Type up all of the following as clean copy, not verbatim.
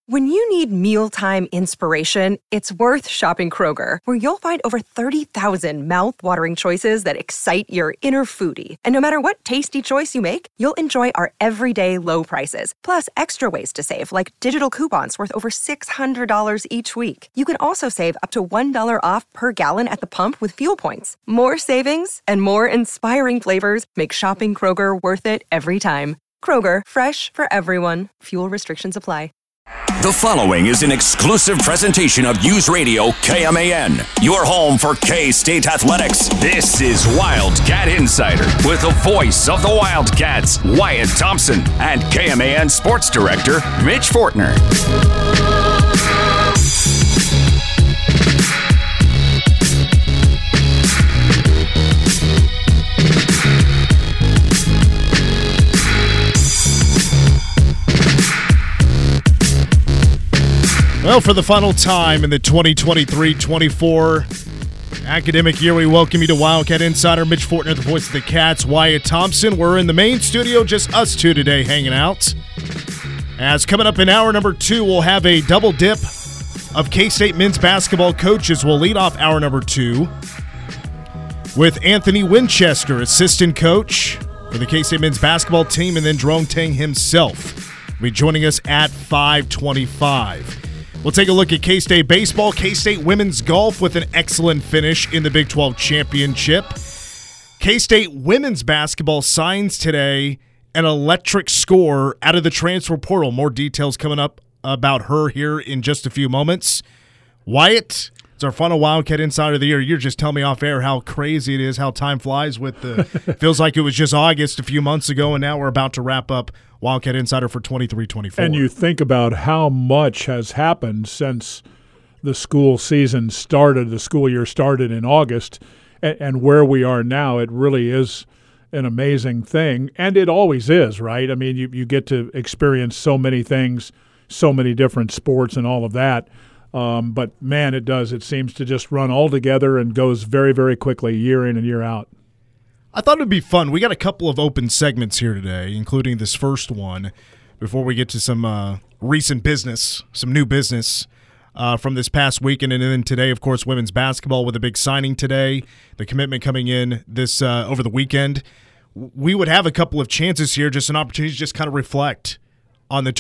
When you need mealtime inspiration, it's worth shopping Kroger, where you'll find over 30,000 mouth-watering choices that excite your inner foodie. And no matter what tasty choice you make, you'll enjoy our everyday low prices, plus extra ways to save, like digital coupons worth over $600 each week. You can also save up to $1 off per gallon at the pump with fuel points. More savings and more inspiring flavors make shopping Kroger worth it every time. Kroger, fresh for everyone. Fuel restrictions apply. The following is an exclusive presentation of News Radio KMAN, your home for K-State athletics. This is Wildcat Insider with the voice of the Wildcats, Wyatt Thompson, and KMAN Sports Director, Mitch Fortner. Well, for the final time in the 2023-24 academic year, we welcome you to Wildcat Insider. Mitch Fortner, the voice of the Cats, Wyatt Thompson. We're in the main studio, just us two today hanging out. As coming up in hour number 2, we'll have a double dip of K-State men's basketball coaches. We'll lead off hour number 2 with Anthony Winchester, assistant coach for the K-State men's basketball team, and then Jerome Tang himself will be joining us at 5:25. We'll take a look at K-State baseball, K-State women's golf with an excellent finish in the Big 12 championship. K-State women's basketball signs today an electric score out of the transfer portal. More details coming up about her here in just a few moments. Wyatt, it's our final Wildcat Insider of the year. You're just telling me off air how crazy it is, how time flies with the – feels like it was just August a few months ago, and now we're about to wrap up Wildcat Insider for 23-24. And you think about how much has happened since the school season started, the school year started in August, and where we are now. It really is an amazing thing, and it always is, right? I mean, you get to experience so many things, so many different sports and all of that. But, man, it does. It seems to just run all together and goes very, very quickly year in and year out. I thought it would be fun. We got a couple of open segments here today, including this first one, before we get to some recent business, some new business from this past weekend. And then today, of course, women's basketball with a big signing today, the commitment coming in this over the weekend. We would have a couple of chances here, just an opportunity to just kind of reflect on the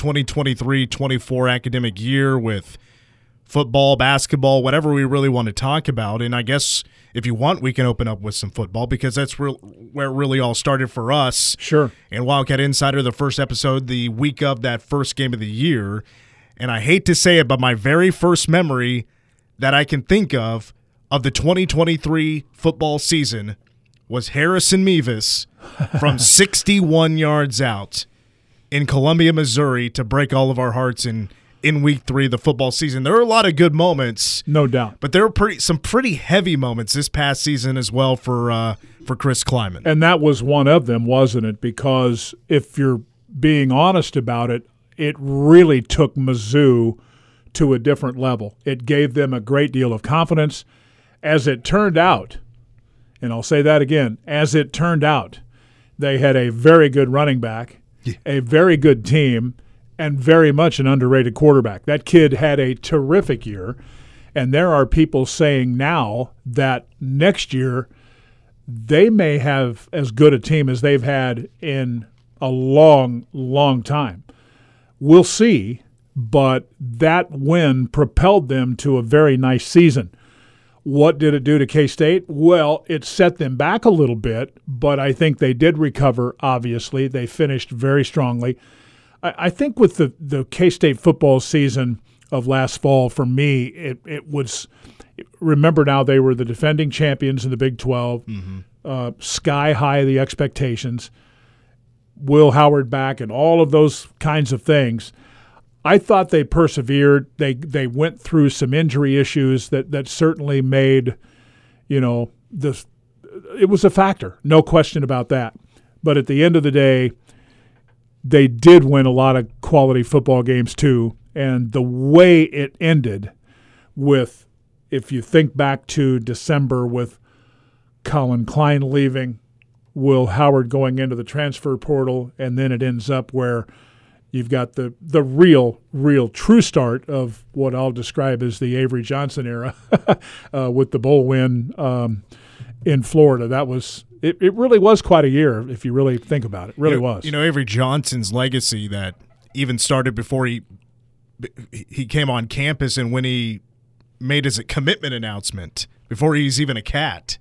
2023-24 academic year with football, basketball, whatever we really want to talk about. And I guess if you want, we can open up with some football because that's where it really all started for us. Sure. And Wildcat Insider, the first episode, the week of that first game of the year. And I hate to say it, but my very first memory that I can think of the 2023 football season was Harrison Mevis from 61 yards out in Columbia, Missouri to break all of our hearts in week 3 of the football season. There are a lot of good moments. No doubt. But there were some pretty heavy moments this past season as well for Chris Kleiman. And that was one of them, wasn't it? Because if you're being honest about it, it really took Mizzou to a different level. It gave them a great deal of confidence. As it turned out, and I'll say that again, as it turned out, they had a very good running back, a very good team, and very much an underrated quarterback. That kid had a terrific year, and there are people saying now that next year they may have as good a team as they've had in a long, long time. We'll see, but that win propelled them to a very nice season. What did it do to K-State? Well, it set them back a little bit, but I think they did recover, obviously. They finished very strongly. I think with the K-State football season of last fall, for me, it was – remember now they were the defending champions in the Big 12, sky high the expectations, Will Howard back and all of those kinds of things. I thought they persevered. They went through some injury issues that certainly made, it was a factor, no question about that. But at the end of the day, they did win a lot of quality football games too. And the way it ended with, if you think back to December with Colin Klein leaving, Will Howard going into the transfer portal, and then it ends up where You've got the real true start of what I'll describe as the Avery Johnson era with the bowl win in Florida. That was it really was quite a year if you really think about it. It really was. Avery Johnson's legacy that even started before he came on campus and when he made his commitment announcement before he's even a Cat.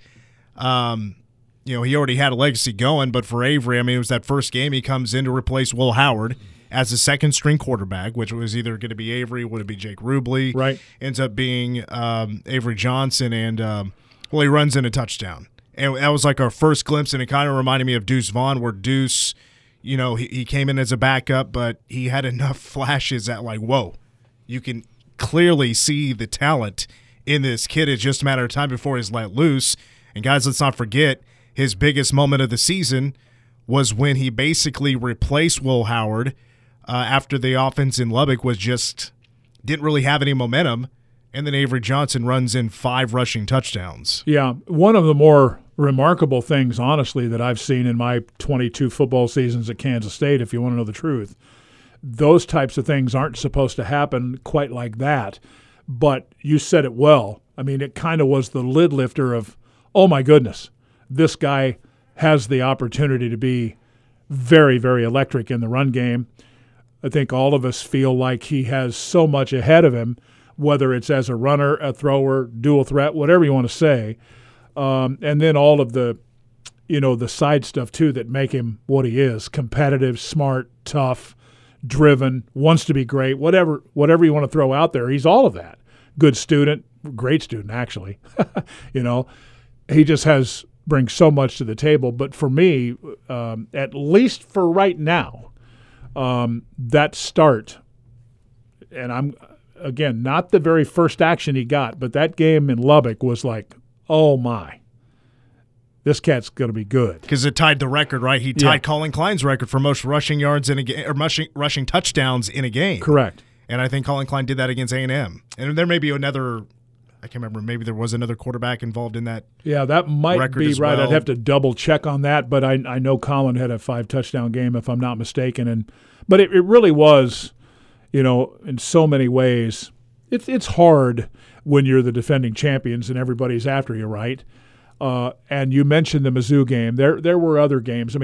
He already had a legacy going, but for Avery, it was that first game he comes in to replace Will Howard as the second-string quarterback, which was either going to be Avery, would it be Jake Rubley? Right. Ends up being Avery Johnson, and he runs in a touchdown. And that was like our first glimpse, and it kind of reminded me of Deuce Vaughn, where Deuce, he came in as a backup, but he had enough flashes that, whoa, you can clearly see the talent in this kid. It's just a matter of time before he's let loose. And, guys, let's not forget, his biggest moment of the season was when he basically replaced Will Howard after the offense in Lubbock didn't really have any momentum, and then Avery Johnson runs in 5 rushing touchdowns. Yeah, one of the more remarkable things, honestly, that I've seen in my 22 football seasons at Kansas State, if you want to know the truth, those types of things aren't supposed to happen quite like that. But you said it well. It kind of was the lid lifter of, oh, my goodness, this guy has the opportunity to be very, very electric in the run game. I think all of us feel like he has so much ahead of him, whether it's as a runner, a thrower, dual threat, whatever you want to say. And then all of the, the side stuff, too, that make him what he is: competitive, smart, tough, driven, wants to be great, whatever you want to throw out there. He's all of that. Good student, great student, actually. He just brings so much to the table. But for me, at least for right now, that start, and I'm, again, not the very first action he got, but that game in Lubbock was like, oh my, this cat's going to be good. Because it tied the record, right? He tied Colin Klein's record for most rushing yards in a game, or rushing touchdowns in a game. Correct. And I think Colin Klein did that against A&M. And there may be another, I can't remember, maybe there was another quarterback involved in that. Yeah, that might be right. Well. I'd have to double check on that, but I know Colin had a 5-touchdown game, if I'm not mistaken. But it really was, in so many ways, it's hard when you're the defending champions and everybody's after you, right? And you mentioned the Mizzou game. There were other games.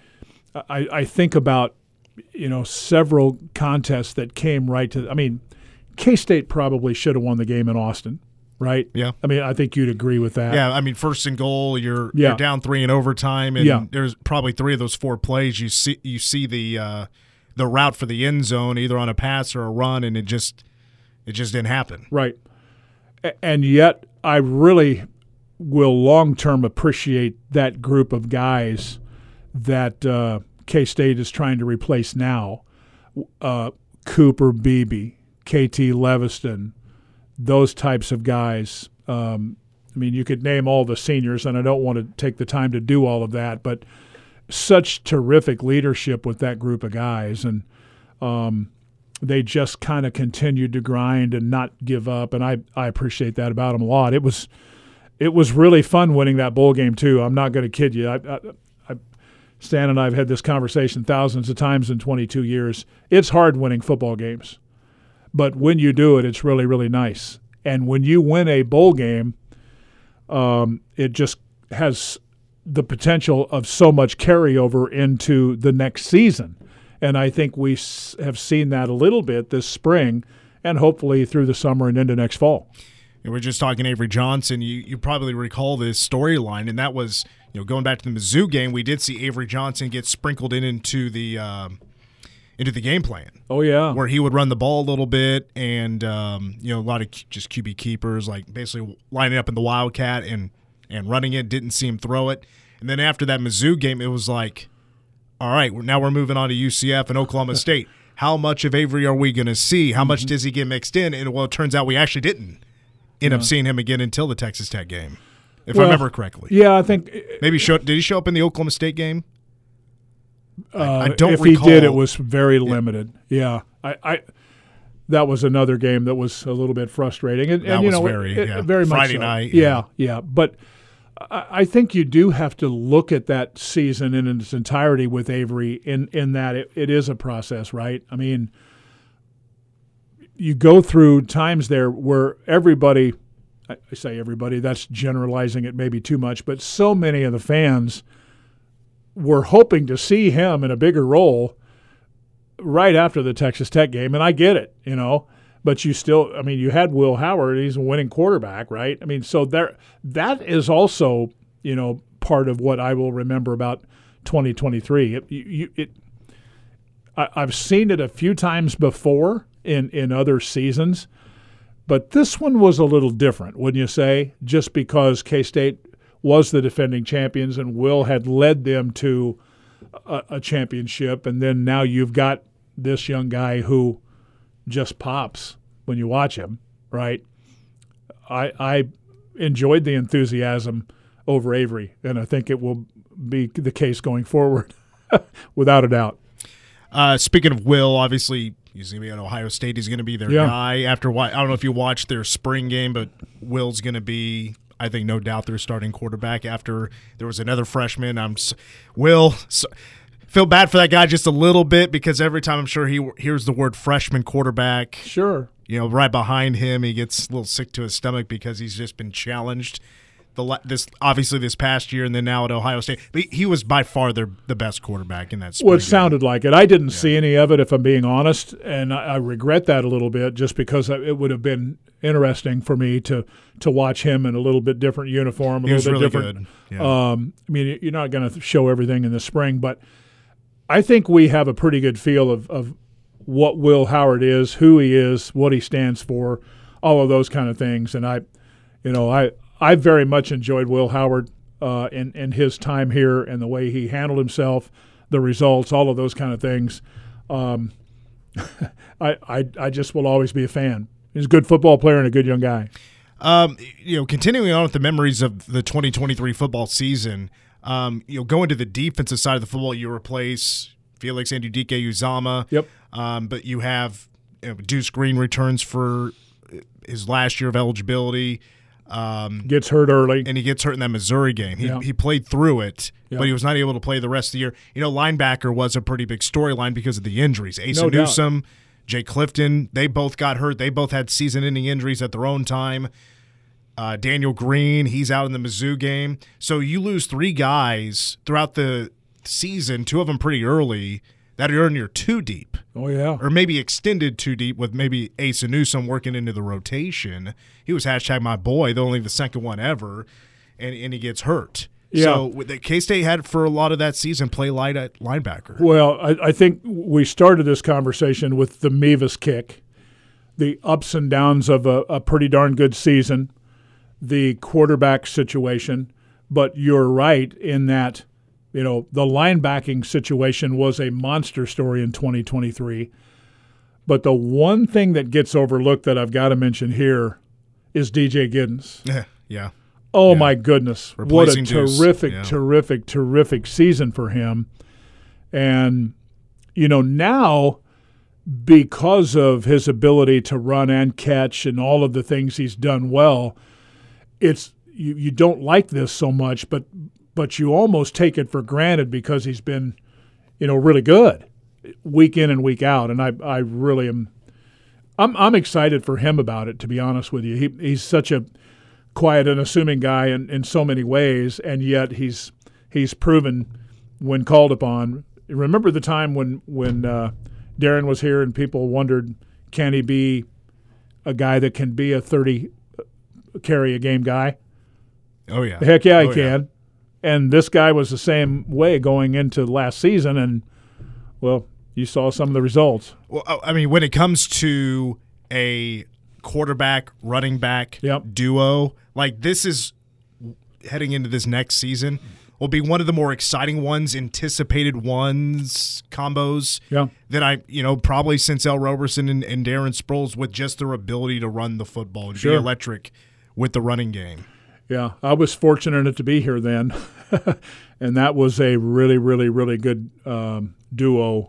I think about, several contests that came right to – K-State probably should have won the game in Austin, right? Yeah. I think you'd agree with that. Yeah, first and goal, you're down 3 in overtime, and there's probably 3 of those 4 plays you see the route for the end zone, either on a pass or a run, and it just didn't happen. Right. And yet I really will long-term appreciate that group of guys that K-State is trying to replace now. Cooper Beebe, KT Leviston, those types of guys. You could name all the seniors, and I don't want to take the time to do all of that, but such terrific leadership with that group of guys. And they just kind of continued to grind and not give up, and I appreciate that about them a lot. It was really fun winning that bowl game, too. I'm not going to kid you. Stan and I have had this conversation thousands of times in 22 years. It's hard winning football games. But when you do it, it's really, really nice. And when you win a bowl game, it just has the potential of so much carryover into the next season. And I think we have seen that a little bit this spring and hopefully through the summer and into next fall. And we're just talking Avery Johnson. You probably recall this storyline, and that was going back to the Mizzou game. We did see Avery Johnson get sprinkled into the game plan. Oh yeah, where he would run the ball a little bit, and a lot of just QB keepers, like basically lining up in the Wildcat and running it. Didn't see him throw it, and then after that Mizzou game, it was like, all right, now we're moving on to UCF and Oklahoma State. How much of Avery are we going to see? How much does he get mixed in? And it turns out we actually didn't end up seeing him again until the Texas Tech game, if I remember correctly. Yeah, I think maybe did he show up in the Oklahoma State game? I don't recall. If he did, it was very limited. Yeah, I that was another game that was a little bit frustrating. And that was very Friday much so. night. Yeah. But I think you do have to look at that season in its entirety with Avery in that it is a process, right? I mean, you go through times there where everybody, I say everybody, that's generalizing it maybe too much, but so many of the fans were hoping to see him in a bigger role right after the Texas Tech game, and I get it, But you still, I mean, you had Will Howard. He's a winning quarterback, right? I mean, so that is also, part of what I will remember about 2023. I've seen it a few times before in other seasons, but this one was a little different, wouldn't you say? Just because K-State was the defending champions and Will had led them to a championship, and then now you've got this young guy who just pops when you watch him, right? I enjoyed the enthusiasm over Avery, and I think it will be the case going forward, without a doubt. Speaking of Will, obviously he's going to be at Ohio State. He's going to be their guy after I don't know if you watched their spring game, but Will's going to be, I think, no doubt their starting quarterback after there was another freshman. Feel bad for that guy just a little bit because every time I'm sure he hears the word freshman quarterback, sure, right behind him, he gets a little sick to his stomach because he's just been challenged this past year and then now at Ohio State. But he was by far the best quarterback in that spring Well, it game. sounded like it. I didn't see any of it, if I'm being honest, and I regret that a little bit just because it would have been interesting for me to watch him in a little bit different uniform, He was little bit really different. good. Yeah. I mean, you're not going to show everything in the spring, but I think we have a pretty good feel of what Will Howard is, who he is, what he stands for, all of those kind of things. And I very much enjoyed Will Howard in his time here and the way he handled himself, the results, all of those kind of things. I just will always be a fan. He's a good football player and a good young guy. Continuing on with the memories of the 2023 football season, going to the defensive side of the football, you replace Felix Anudike-Uzomah. Yep. But you have Deuce Green returns for his last year of eligibility. Gets hurt early. And he gets hurt in that Missouri game. He played through it, but he was not able to play the rest of the year. Linebacker was a pretty big storyline because of the injuries. Asa Newsome, Jay Clifton, they both got hurt. They both had season-ending injuries at their own time. Daniel Green, he's out in the Mizzou game. So you lose three guys throughout the season, two of them pretty early, that are in your two deep. Oh, yeah. Or maybe extended two deep with maybe Asa Newsome working into the rotation. He was #my boy, only the second one ever, and he gets hurt. Yeah. So K-State had for a lot of that season play light at linebacker. Well, I think we started this conversation with the Mevis kick, the ups and downs of a pretty darn good season, the quarterback situation. But you're right in that, the linebacking situation was a monster story in 2023. But the one thing that gets overlooked that I've got to mention here is DJ Giddens. Yeah. Oh, my goodness. Replacing what a Deuce. terrific season for him. And, now because of his ability to run and catch and all of the things he's done well, it's you don't like this so much, but you almost take it for granted because he's been, really good week in and week out. And I really am – I'm excited for him about it, to be honest with you. He's such a – quiet and assuming guy in so many ways, and yet he's proven when called upon. Remember the time when Darren was here and people wondered, can he be a guy that can be a 30 carry a game guy? Oh, yeah. Heck yeah, he can. And this guy was the same way going into last season, and, well, you saw some of the results. Well, I mean, when it comes to a quarterback, running back duo, like this is heading into this next season will be one of the more exciting ones, anticipated ones, combos that I, probably since L. Roberson and Darren Sproles, with just their ability to run the football and be electric with the running game. Yeah, I was fortunate to be here then, and that was a really, really, really good duo.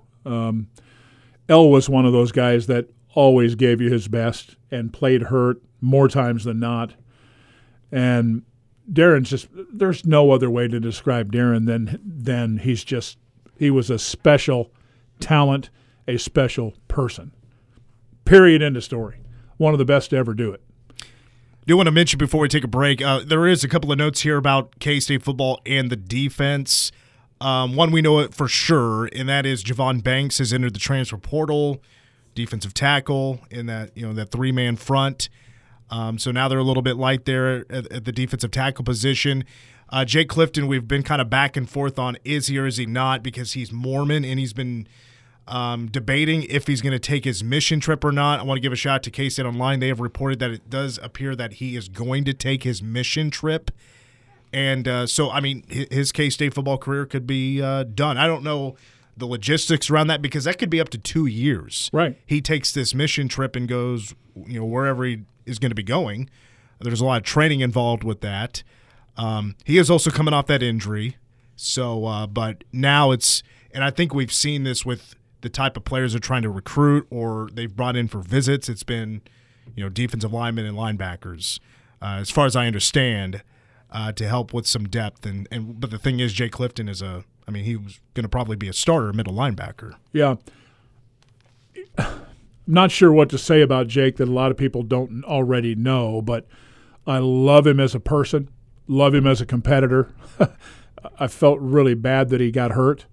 L was one of those guys that always gave you his best and played hurt more times than not. And, Darren's just, there's no other way to describe Darren than he was a special talent, a special person. Period, end of story. One of the best to ever do it. Do want to mention before we take a break, there is a couple of notes here about K-State football and the defense. One we know it for sure, and that is Javon Banks has entered the transfer portal, defensive tackle in that three-man front. So now they're a little bit light there at the defensive tackle position. Jake Clifton, we've been kind of back and forth on is he or is he not, because he's Mormon and he's been debating if he's going to take his mission trip or not. I want to give a shout out to K-State Online. They have reported that it does appear that he is going to take his mission trip. And so, I mean, his K-State football career could be done. I don't know the logistics around that, because that could be up to 2 years. Right. He takes this mission trip and goes, wherever he is going to be going. There's a lot of training involved with that. He is also coming off that injury. So, but now and I think we've seen this with the type of players they're trying to recruit or they've brought in for visits. It's been, defensive linemen and linebackers, as far as I understand, to help with some depth. But the thing is, Jake Clifton he was going to probably be a starter, middle linebacker. Yeah. I'm not sure what to say about Jake that a lot of people don't already know, but I love him as a person, love him as a competitor. I felt really bad that he got hurt.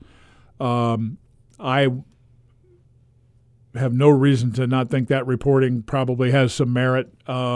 I have no reason to not think that reporting probably has some merit.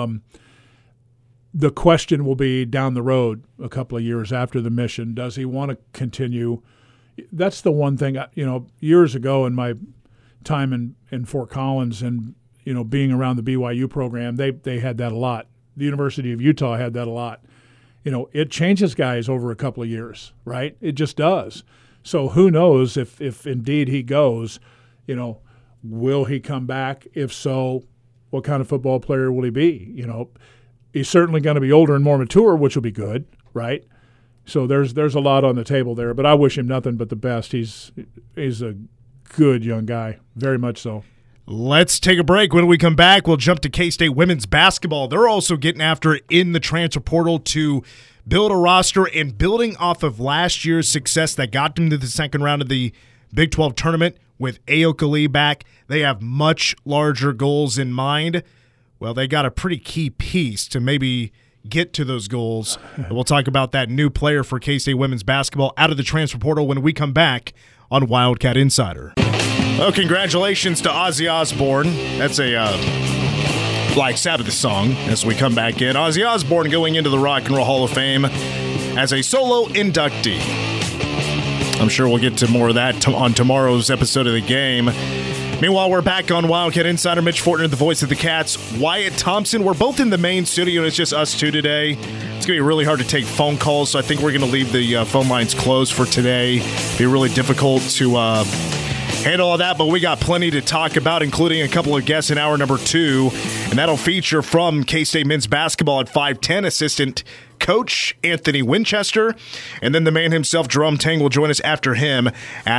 The question will be down the road a couple of years after the mission. Does he want to continue? That's the one thing, years ago in my time in Fort Collins and, being around the BYU program, they had that a lot. The University of Utah had that a lot. It changes guys over a couple of years, right? It just does. So who knows if indeed he goes, will he come back? If so, what kind of football player will he be? He's certainly going to be older and more mature, which will be good, right? So there's a lot on the table there, but I wish him nothing but the best. He's a good young guy, very much so. Let's take a break. When we come back, we'll jump to K-State women's basketball. They're also getting after it in the transfer portal to build a roster and building off of last year's success that got them to the second round of the Big 12 tournament with Ayoka Lee back. They have much larger goals in mind. Well, they got a pretty key piece to maybe get to those goals. And we'll talk about that new player for K-State women's basketball out of the transfer portal when we come back on Wildcat Insider. Well, congratulations to Ozzy Osbourne. That's a Black Sabbath song as we come back in. Ozzy Osbourne going into the Rock and Roll Hall of Fame as a solo inductee. I'm sure we'll get to more of that on tomorrow's episode of The Game. Meanwhile, we're back on Wildcat Insider. Mitch Fortner, the voice of the Cats. Wyatt Thompson. We're both in the main studio, and it's just us two today. It's going to be really hard to take phone calls, so I think we're going to leave the phone lines closed for today. It'll be really difficult to handle all that, but we got plenty to talk about, including a couple of guests in hour number 2, and that'll feature from K-State men's basketball at 5'10", assistant coach Anthony Winchester, and then the man himself, Jerome Tang, will join us after him at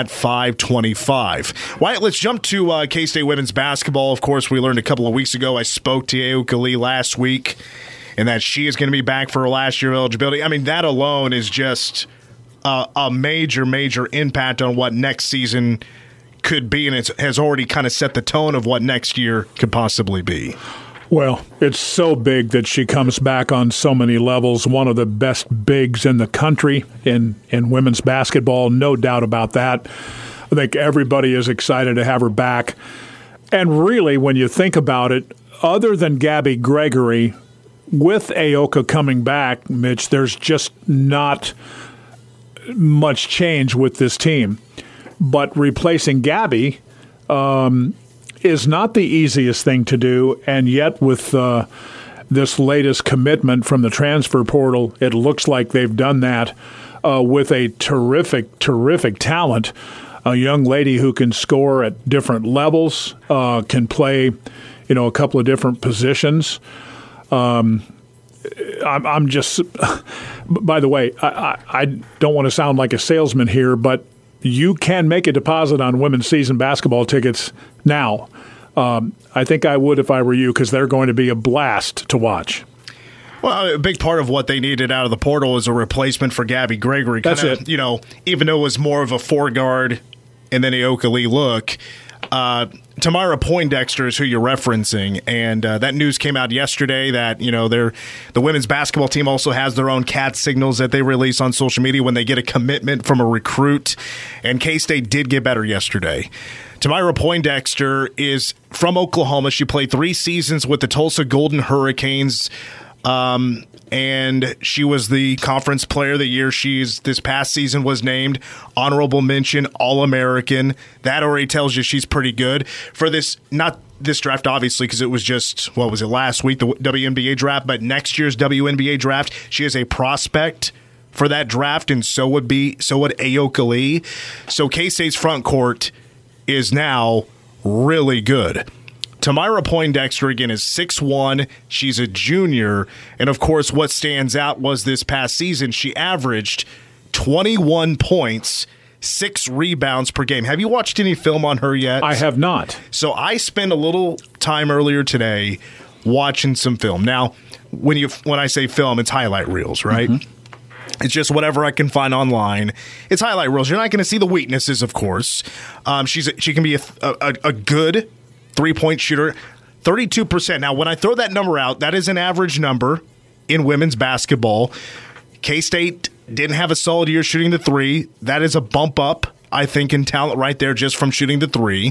5:25. Wyatt, let's jump to K-State women's basketball. Of course, we learned a couple of weeks ago, I spoke to Ayoka Lee last week, and that she is going to be back for her last year of eligibility. I mean, that alone is just a major, major impact on what next season could be, and it has already kind of set the tone of what next year could possibly be. Well, it's so big that she comes back on so many levels. One of the best bigs in the country in women's basketball, no doubt about that. I think everybody is excited to have her back. And really, when you think about it, other than Gabby Gregory, with Ayoka coming back, Mitch, there's just not much change with this team. But replacing Gabby is not the easiest thing to do, and yet with this latest commitment from the transfer portal, it looks like they've done that with a terrific, terrific talent, a young lady who can score at different levels, can play, a couple of different positions. I'm just, by the way, I don't want to sound like a salesman here, but you can make a deposit on women's season basketball tickets now. I think I would if I were you, because they're going to be a blast to watch. Well, a big part of what they needed out of the portal is a replacement for Gabby Gregory. That's it. Even though it was more of a four-guard and then Ayoka Lee look, Tamara Poindexter is who you're referencing, and that news came out yesterday that the women's basketball team also has their own cat signals that they release on social media when they get a commitment from a recruit, and K-State did get better yesterday. Tamara Poindexter is from Oklahoma. She played 3 seasons with the Tulsa Golden Hurricanes, and she was the Conference Player of the Year. This past season was named honorable mention All-American. That already tells you she's pretty good for this. Not this draft, obviously, because it was just last week, the WNBA draft, but next year's WNBA draft. She is a prospect for that draft, and so would Ayoka Lee. So K-State's front court is now really good. Tamara Poindexter, again, is 6'1". She's a junior. And, of course, what stands out was this past season, she averaged 21 points, 6 rebounds per game. Have you watched any film on her yet? I have not. So I spent a little time earlier today watching some film. Now, when I say film, it's highlight reels, right? Mm-hmm. It's just whatever I can find online. It's highlight reels. You're not going to see the weaknesses, of course. She can be a good three-point shooter, 32%. Now, when I throw that number out, that is an average number in women's basketball. K-State didn't have a solid year shooting the three. That is a bump up, I think, in talent right there just from shooting the three.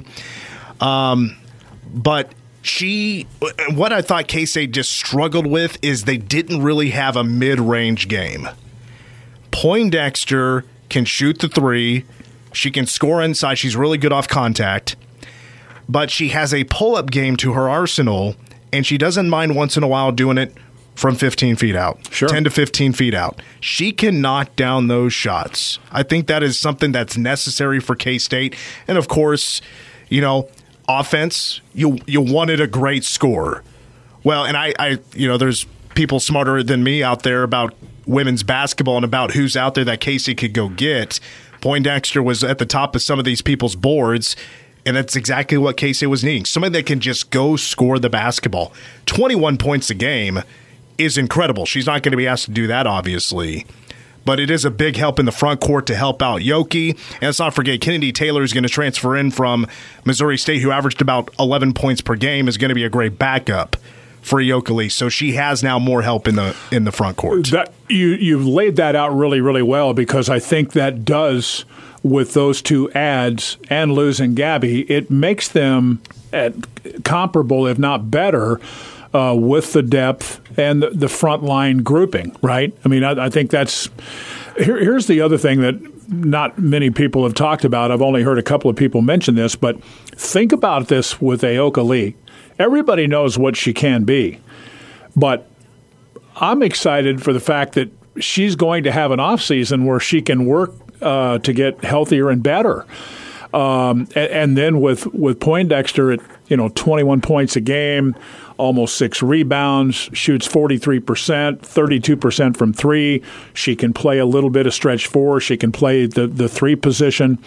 But what I thought K-State just struggled with is they didn't really have a mid-range game. Poindexter can shoot the three. She can score inside. She's really good off contact. But she has a pull-up game to her arsenal, and she doesn't mind once in a while doing it from 15 feet out, sure. 10 to 15 feet out. She can knock down those shots. I think that is something that's necessary for K-State. And, of course, offense, you wanted a great score. Well, and I there's people smarter than me out there about women's basketball and about who's out there that K-State could go get. Poindexter was at the top of some of these people's boards, and that's exactly what K-State was needing. Somebody that can just go score the basketball. 21 points a game is incredible. She's not going to be asked to do that, obviously. But it is a big help in the front court to help out Yoki. And let's not forget, Kennedy Taylor is going to transfer in from Missouri State, who averaged about 11 points per game, is going to be a great backup for Ayoka Lee. So she has now more help in the front court. You've laid that out really, really well, because I think that does, with those two adds and losing Gabby, it makes them comparable, if not better, with the depth and the front line grouping, right? I mean, I think that's – here's the other thing that not many people have talked about. I've only heard a couple of people mention this, but think about this with Ayoka Lee. Everybody knows what she can be, but I'm excited for the fact that she's going to have an offseason where she can work to get healthier and better. And then with Poindexter at 21 points a game, almost 6 rebounds, shoots 43%, 32% from three. She can play a little bit of stretch four. She can play the three position.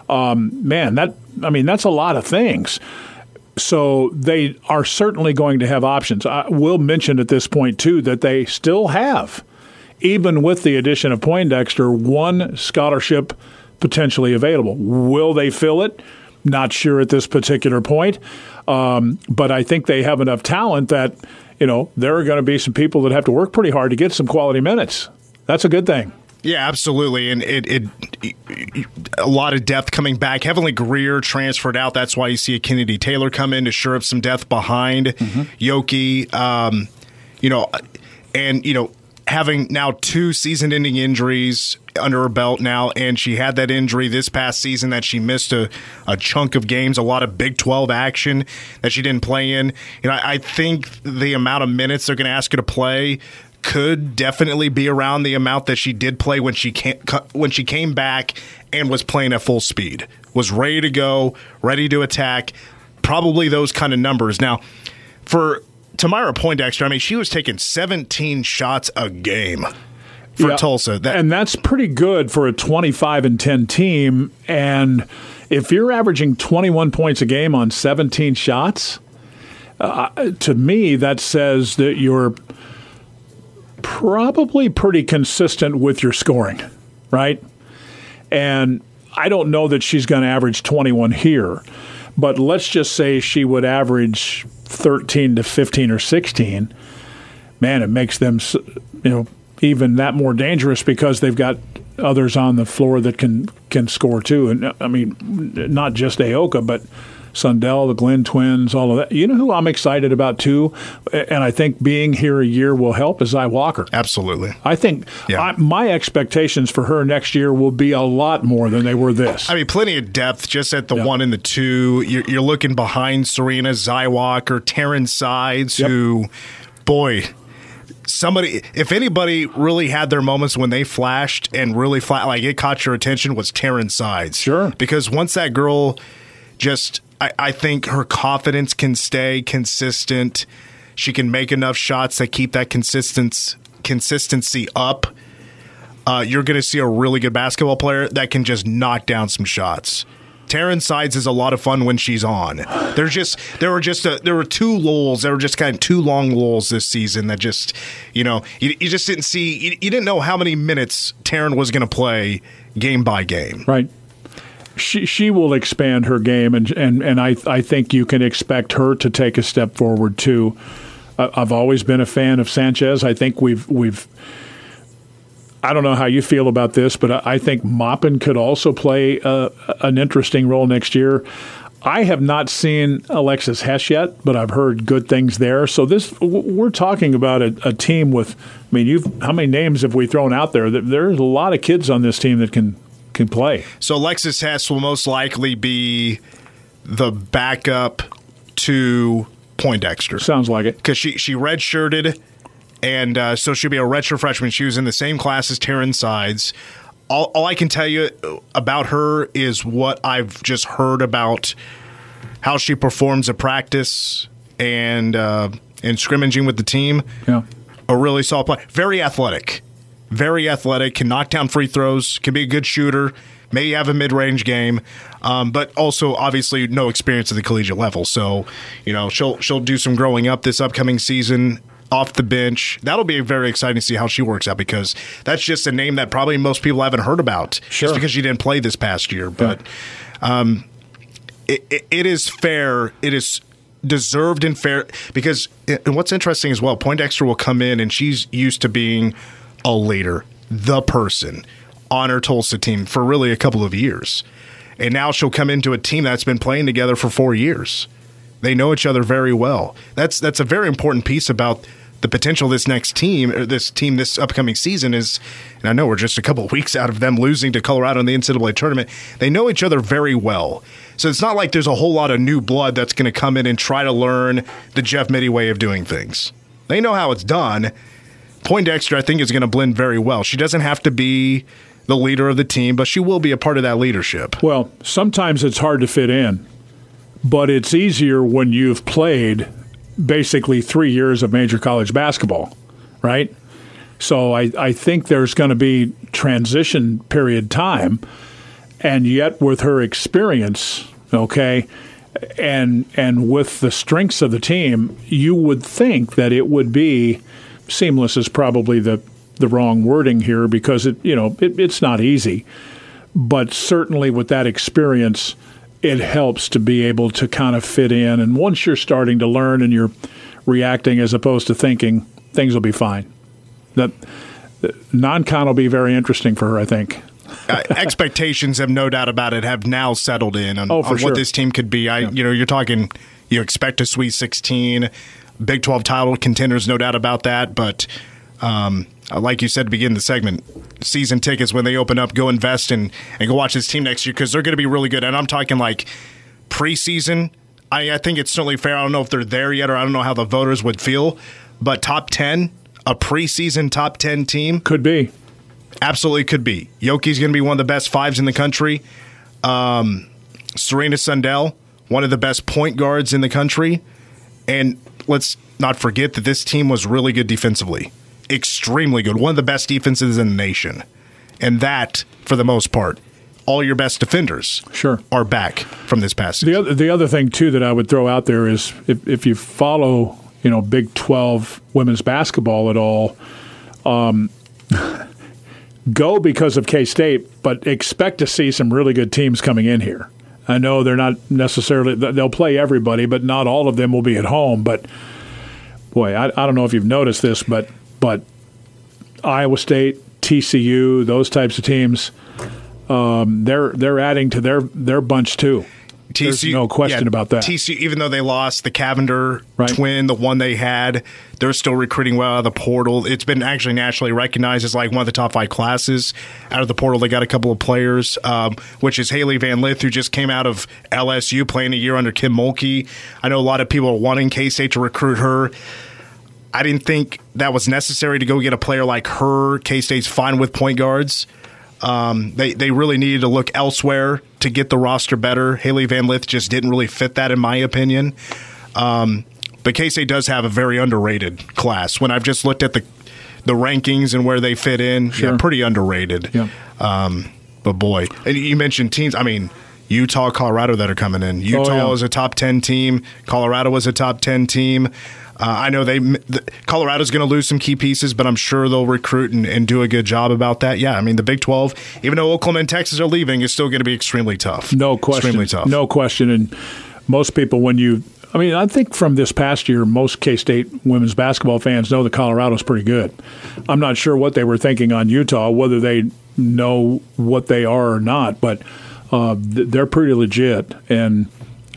That's a lot of things. So they are certainly going to have options. I will mention at this point, too, that they still have, even with the addition of Poindexter, 1 scholarship potentially available. Will they fill it? Not sure at this particular point. But I think they have enough talent that, there are going to be some people that have to work pretty hard to get some quality minutes. That's a good thing. Yeah, absolutely. And it a lot of depth coming back. Heavenly Greer transferred out. That's why you see a Kennedy Taylor come in to shore up some depth behind Yoki. Having now 2 season-ending injuries under her belt now, and she had that injury this past season that she missed a chunk of games, a lot of Big 12 action that she didn't play in. I think the amount of minutes they're going to ask her to play could definitely be around the amount that she did play when she came back and was playing at full speed, was ready to go, ready to attack, probably those kind of numbers. Now, for Tamara Poindexter, she was taking 17 shots a game for Tulsa. And that's pretty good for a 25-10 team. And if you're averaging 21 points a game on 17 shots, to me, that says that you're probably pretty consistent with your scoring, right? And I don't know that she's going to average 21 here, but let's just say she would average 13 to 15 or 16. Man, it makes them, even that more dangerous because they've got others on the floor that can score too. And I mean, not just Aoka, but Sundell, the Glenn twins, all of that. You know who I'm excited about too, and I think being here a year will help, is Zy Walker. Absolutely. I think my expectations for her next year will be a lot more than they were this. I mean, plenty of depth just at the 1 and the 2. You're looking behind Serena, Zy Walker, Taryn Sides, who, boy, if anybody really had their moments when they flashed and really like it caught your attention, was Taryn Sides. Sure. Because once that girl just, I think her confidence can stay consistent. She can make enough shots that keep that consistency up. You're going to see a really good basketball player that can just knock down some shots. Taryn Sides is a lot of fun when she's on. There were 2 lulls. There were just kind of 2 long lulls this season that just, you just didn't see. You didn't know how many minutes Taryn was going to play game by game. Right. She will expand her game, and I think you can expect her to take a step forward too. I've always been a fan of Sanchez. I think we've. I don't know how you feel about this, but I think Maupin could also play an interesting role next year. I have not seen Alexis Hess yet, but I've heard good things there. So we're talking about a team with. I mean, how many names have we thrown out there? There's a lot of kids on this team that can play. So Alexis Hess will most likely be the backup to Poindexter. Sounds like it. Because she redshirted, and so she'll be a redshirt freshman. She was in the same class as Taryn Sides. All I can tell you about her is what I've just heard about how she performs at practice and scrimmaging with the team. Yeah. A really solid play. Very athletic. Very athletic, can knock down free throws, can be a good shooter, may have a mid-range game, but also obviously no experience at the collegiate level. So, she'll do some growing up this upcoming season off the bench. That'll be very exciting to see how she works out, because that's just a name that probably most people haven't heard about, just because she didn't play this past year. But it is fair. It is deserved and fair, because and what's interesting as well, Poindexter will come in and she's used to being a leader, the person on her Tulsa team for really a couple of years. And now she'll come into a team that's been playing together for 4 years. They know each other very well. That's a very important piece about the potential of this next team, or this upcoming season is, and I know we're just a couple of weeks out of them losing to Colorado in the NCAA tournament, they know each other very well. So it's not like there's a whole lot of new blood that's going to come in and try to learn the Jeff Mittie way of doing things. They know how it's done. Poindexter, I think, is going to blend very well. She doesn't have to be the leader of the team, but she will be a part of that leadership. Well, sometimes it's hard to fit in, but it's easier when you've played basically 3 years of major college basketball, right? So I think there's going to be transition period time, and yet with her experience, okay, and with the strengths of the team, you would think that it would be seamless is probably the wrong wording here, because it's not easy, but certainly with that experience, it helps to be able to kind of fit in. And once you're starting to learn and you're reacting as opposed to thinking, things will be fine. That non-con will be very interesting for her, I think. Expectations, have no doubt about it, have now settled in on sure. what this team could be. You're talking, you expect a Sweet 16, Big 12 title contenders, no doubt about that. But like you said to begin the segment, season tickets, when they open up, go invest and go watch this team next year, because they're going to be really good. And I'm talking like preseason. I think it's certainly fair. I don't know if they're there yet, or I don't know how the voters would feel. But top 10, a preseason top 10 team. Could be. Absolutely could be. Yoki's going to be one of the best fives in the country. Serena Sundell, one of the best point guards in the country. And let's not forget that this team was really good defensively. Extremely good. One of the best defenses in the nation. And that, for the most part, all your best defenders are back from this past season. The other thing, too, that I would throw out there is if you follow Big 12 women's basketball at all, Go because of K-State, but expect to see some really good teams coming in here. I know they're not necessarily – they'll play everybody, but not all of them will be at home. But, boy, I don't know if you've noticed this, but Iowa State, TCU, those types of teams, they're adding to their bunch too. There's no question about that. TCU, even though they lost the Cavender twin, the one they had, they're still recruiting well out of the portal. It's been actually nationally recognized as like one of the top 5 classes out of the portal. They got a couple of players, which is Haley Van Lith, who just came out of LSU playing a year under Kim Mulkey. I know a lot of people are wanting K-State to recruit her. I didn't think that was necessary to go get a player like her. K-State's fine with point guards. They really needed to look elsewhere to get the roster better. Haley Van Lith just didn't really fit that, in my opinion. But K-State does have a very underrated class. When I've just looked at the rankings and where they fit in, pretty underrated. Yeah. But boy, and you mentioned teams. I mean, Utah, Colorado that are coming in. Utah is a top 10 team. Colorado was a top 10 team. I know Colorado's going to lose some key pieces, but I'm sure they'll recruit and do a good job about that. Yeah, I mean, the Big 12, even though Oklahoma and Texas are leaving, is still going to be extremely tough. No question. Extremely tough. No question. And most people, I think from this past year, most K-State women's basketball fans know that Colorado's pretty good. I'm not sure what they were thinking on Utah, whether they know what they are or not, but they're pretty legit. And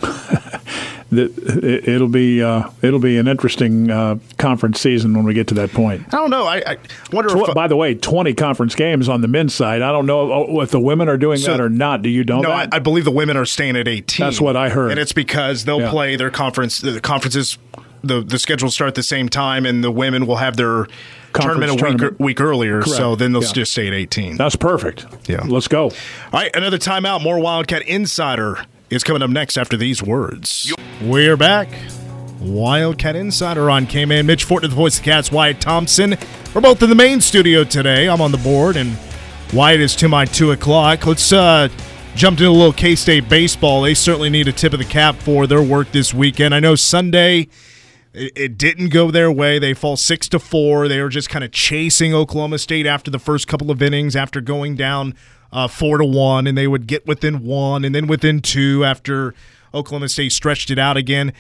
it'll be an interesting conference season when we get to that point. I don't know. I wonder by the way, 20 conference games on the men's side. I don't know if the women are doing that or not. Do you know that? No, I believe the women are staying at 18. That's what I heard. And it's because they'll play their conference. The conferences, the schedule start at the same time, and the women will have their tournament a week earlier. Correct. So then they'll just stay at 18. That's perfect. Yeah. Let's go. All right, another timeout. More Wildcat Insider is coming up next after these words. We're back. Wildcat Insider on K-Man. Mitch Fortner, the voice of the Cats, Wyatt Thompson. We're both in the main studio today. I'm on the board, and Wyatt is to my 2 o'clock. Let's jump into a little K-State baseball. They certainly need a tip of the cap for their work this weekend. I know Sunday it didn't go their way. They fall 6-4. They were just kind of chasing Oklahoma State after the first couple of innings after going down 4-1, and they would get within 1 and then within 2 after Oklahoma State stretched it out again.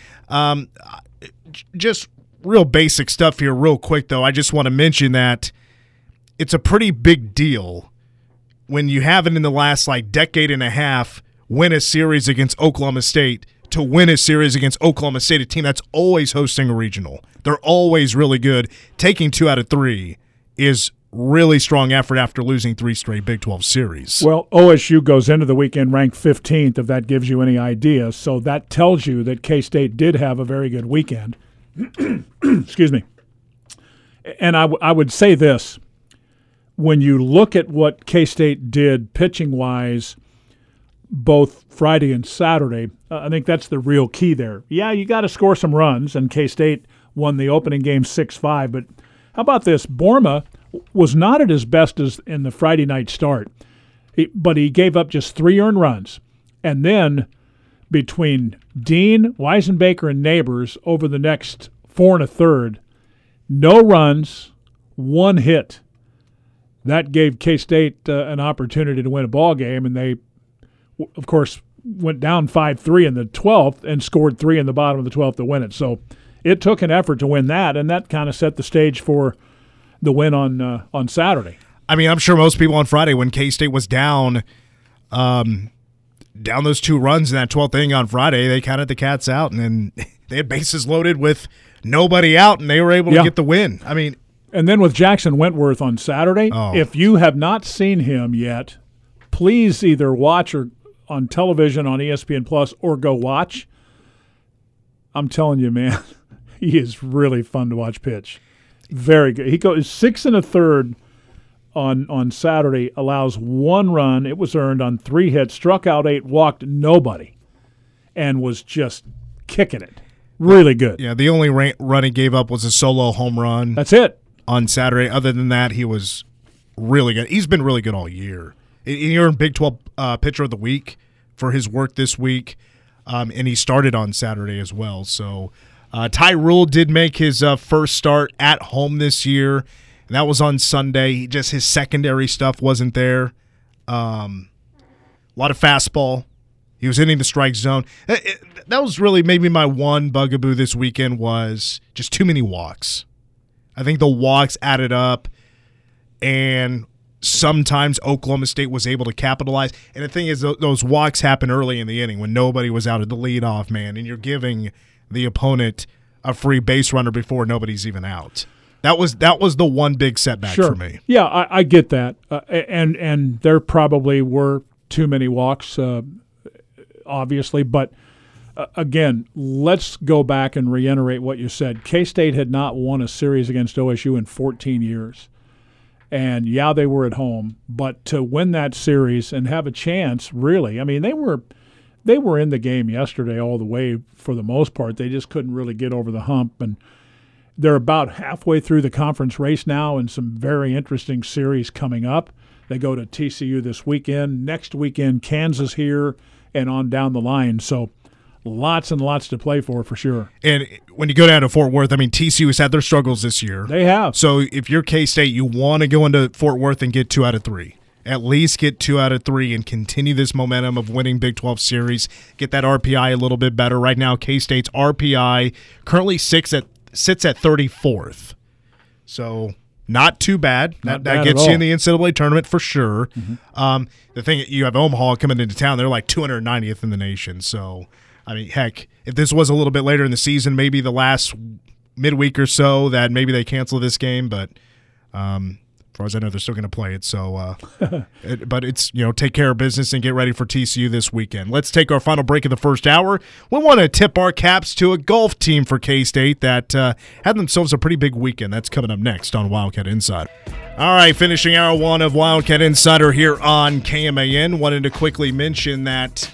Just real basic stuff here real quick, though. I just want to mention that it's a pretty big deal when you haven't in the last decade and a half win a series against Oklahoma State to win a series against Oklahoma State, a team that's always hosting a regional. They're always really good. Taking 2 out of 3 is really strong effort after losing 3 straight Big 12 series. Well, OSU goes into the weekend ranked 15th, if that gives you any idea. So that tells you that K-State did have a very good weekend. Excuse me. And I would say this. When you look at what K-State did pitching-wise both Friday and Saturday, I think that's the real key there. Yeah, you got to score some runs, and K-State won the opening game 6-5. But how about this? Borma was not at his best as in the Friday night start, but he gave up just 3 earned runs. And then between Dean, Weisenbaker, and Neighbors over the next 4 1/3, no runs, 1 hit. That gave K-State an opportunity to win a ball game, and they, of course, went down 5-3 in the 12th and scored 3 in the bottom of the 12th to win it. So it took an effort to win that, and that kind of set the stage for the win on Saturday. I mean, I'm sure most people on Friday, when K-State was down those 2 runs in that 12th inning on Friday, they counted the Cats out, and then they had bases loaded with nobody out, and they were able to get the win. I mean, and then with Jackson Wentworth on Saturday, if you have not seen him yet, please either watch or on television on ESPN Plus or go watch. I'm telling you, man, he is really fun to watch pitch. Very good. He goes 6 1/3 on Saturday, allows 1 run. It was earned on 3 hits, struck out 8, walked nobody, and was just kicking it. Really good. Yeah, the only run he gave up was a solo home run. That's it. On Saturday. Other than that, he was really good. He's been really good all year. He earned Big 12 Pitcher of the Week for his work this week, and he started on Saturday as well. So Ty Rule did make his first start at home this year. and that was on Sunday. Just his secondary stuff wasn't there. A lot of fastball. He was hitting the strike zone. That was really maybe my one bugaboo this weekend was just too many walks. I think the walks added up, and sometimes Oklahoma State was able to capitalize. And the thing is, those walks happen early in the inning when nobody was out at the leadoff man, and you're giving the opponent a free base runner before nobody's even out. That was the one big setback for me. Yeah, I get that, and there probably were too many walks, obviously. But again, let's go back and reiterate what you said. K-State had not won a series against OSU in 14 years. And, yeah, they were at home. But to win that series and have a chance, really, I mean, they were in the game yesterday all the way for the most part. They just couldn't really get over the hump. And they're about halfway through the conference race now and some very interesting series coming up. They go to TCU this weekend. Next weekend, Kansas here and on down the line. So lots and lots to play for sure. And when you go down to Fort Worth, I mean, TCU has had their struggles this year. They have. So if you're K-State, you want to go into Fort Worth and get 2 out of 3. At least get 2 out of 3 and continue this momentum of winning Big 12 series. Get that RPI a little bit better. Right now, K-State's RPI currently sits at 34th. So not too bad. That gets you in the NCAA tournament for sure. Mm-hmm. The thing, you have Omaha coming into town. They're like 290th in the nation. So, I mean, heck, if this was a little bit later in the season, maybe the last midweek or so, that maybe they cancel this game. But as far as I know, they're still going to play it. So, but it's, take care of business and get ready for TCU this weekend. Let's take our final break of the first hour. We want to tip our caps to a golf team for K-State that had themselves a pretty big weekend. That's coming up next on Wildcat Insider. All right, finishing hour one of Wildcat Insider here on KMAN. Wanted to quickly mention that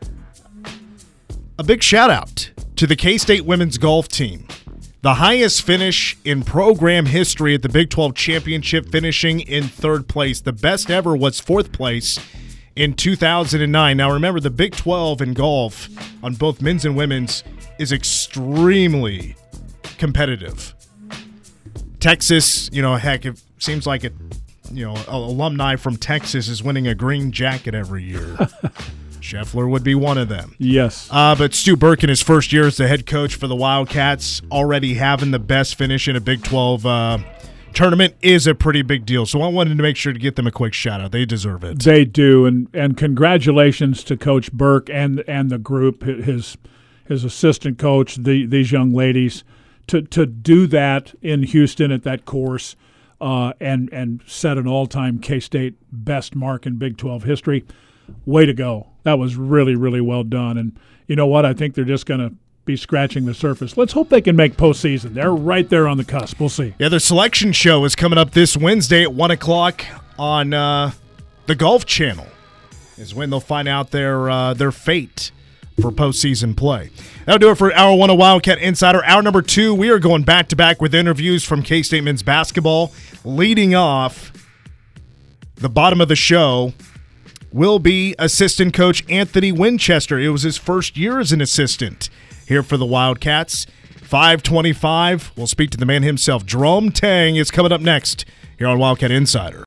a big shout-out to the K-State women's golf team. The highest finish in program history at the Big 12 Championship, finishing in 3rd place. The best ever was 4th place in 2009. Now, remember, the Big 12 in golf on both men's and women's is extremely competitive. Texas, heck, it seems like alumni from Texas is winning a green jacket every year. Scheffler would be one of them. Yes. But Stu Burke, in his first year as the head coach for the Wildcats, already having the best finish in a Big 12 tournament is a pretty big deal. So I wanted to make sure to get them a quick shout-out. They deserve it. They do, and congratulations to Coach Burke and the group, his assistant coach, these young ladies, to do that in Houston at that course and set an all-time K-State best mark in Big 12 history. Way to go. That was really, really well done. And you know what? I think they're just going to be scratching the surface. Let's hope they can make postseason. They're right there on the cusp. We'll see. Yeah, their selection show is coming up this Wednesday at 1 o'clock on the Golf Channel is when they'll find out their fate for postseason play. That'll do it for Hour 1 of Wildcat Insider. Hour number 2, we are going back-to-back with interviews from K-State men's basketball. Leading off the bottom of the show will be assistant coach Anthony Winchester. It was his first year as an assistant here for the Wildcats. 5:25, we'll speak to the man himself. Jerome Tang is coming up next here on Wildcat Insider.